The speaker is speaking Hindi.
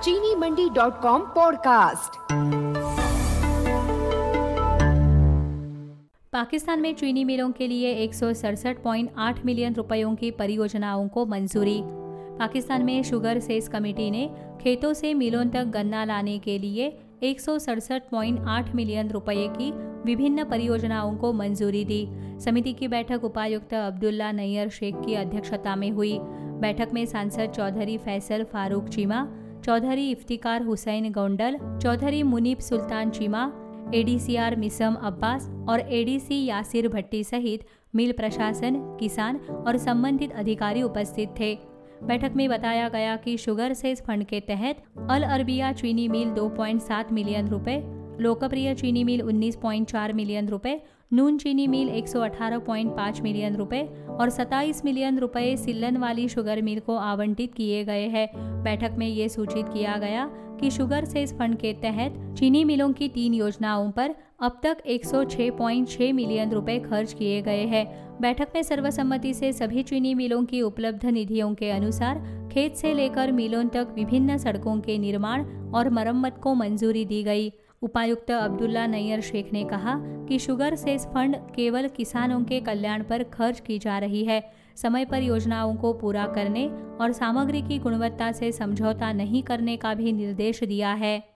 चीनीमंडी.com पॉडकास्ट। पाकिस्तान में चीनी मिलों के लिए 167.8 मिलियन रुपयों की परियोजनाओं को मंजूरी। पाकिस्तान में शुगर सेस कमेटी ने खेतों से मिलों तक गन्ना लाने के लिए 167.8 मिलियन रुपए की विभिन्न परियोजनाओं को मंजूरी दी। समिति की बैठक उपायुक्त अब्दुल्ला नैयर शेख की अध्यक्षता में हुई। बैठक में सांसद चौधरी फैसल फारूक चीमा, चौधरी इफ्तिकार हुसैन गोंडल, चौधरी मुनीब सुल्तान चीमा, एडीसीआर मिसम अब्बास और एडीसी यासिर भट्टी सहित मिल प्रशासन, किसान और संबंधित अधिकारी उपस्थित थे। बैठक में बताया गया कि शुगर सेस फंड के तहत अल अरबिया चीनी मिल 2.7 मिलियन रुपए, लोकप्रिय चीनी मिल 19.4 मिलियन रुपए, नून चीनी मिल 118.5 मिलियन रुपए और 27 मिलियन रुपए सिल्लन वाली शुगर मिल को आवंटित किए गए हैं। बैठक में ये सूचित किया गया कि शुगर सेस फंड के तहत चीनी मिलों की 3 योजनाओं पर अब तक 106.6 मिलियन रुपए खर्च किए गए हैं। बैठक में सर्वसम्मति से सभी चीनी मिलों की उपलब्ध निधियों के अनुसार खेत से लेकर मिलों तक विभिन्न सड़कों के निर्माण और मरम्मत को मंजूरी दी गई। उपायुक्त अब्दुल्ला नैयर शेख ने कहा कि शुगर सेस फंड केवल किसानों के कल्याण पर खर्च की जा रही है। समय पर योजनाओं को पूरा करने और सामग्री की गुणवत्ता से समझौता नहीं करने का भी निर्देश दिया है।